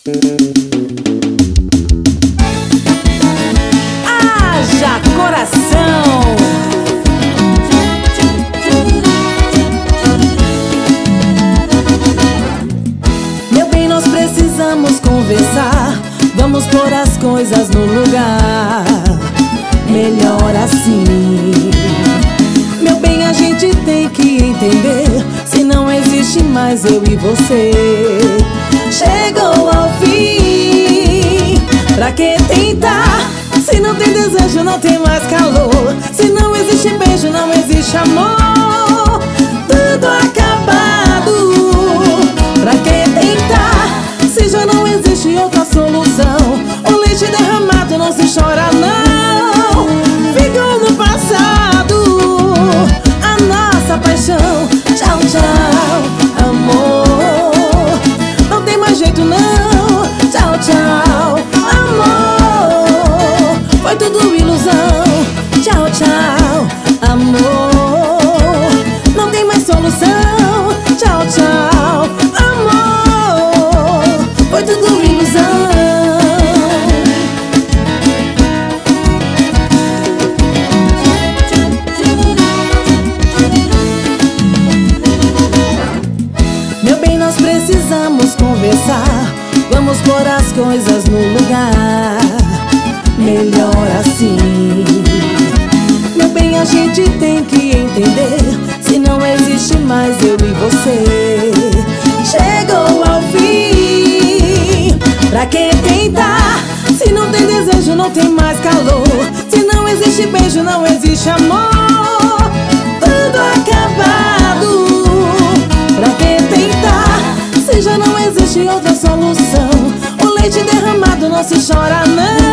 Haja coração. Meu bem, nós precisamos conversar. Vamos pôr as coisas no lugar. Melhor assim. Meu bem, a gente tem que entender. Se não existe mais eu e você, chegou ao fim. Pra que tentar? Se não tem desejo, não tem mais calor. Se não existe beijo, não existe amor. Tudo acabado. Pra que tentar? Se já não existe outra solução. O leite derramado não se chora não. Ficou no passado a nossa paixão. Tchau, tchau, amor. Não tem mais jeito não. Tchau, tchau, amor. Foi tudo ilusão. Tchau, tchau, amor. Não tem mais solução. Tchau, tchau, amor. Foi tudo ilusão. Meu bem, nós precisamos conversar. Vamos pôr as coisas no lugar. Melhor assim. Meu bem, a gente tem que entender. Se não existe mais eu e você, chegou ao fim. Pra que tentar? Se não tem desejo, não tem mais calor. Se não existe beijo, não existe amor. Tudo acabado. Pra que tentar? Se já não existe outra solução. O leite derramado não se chora não.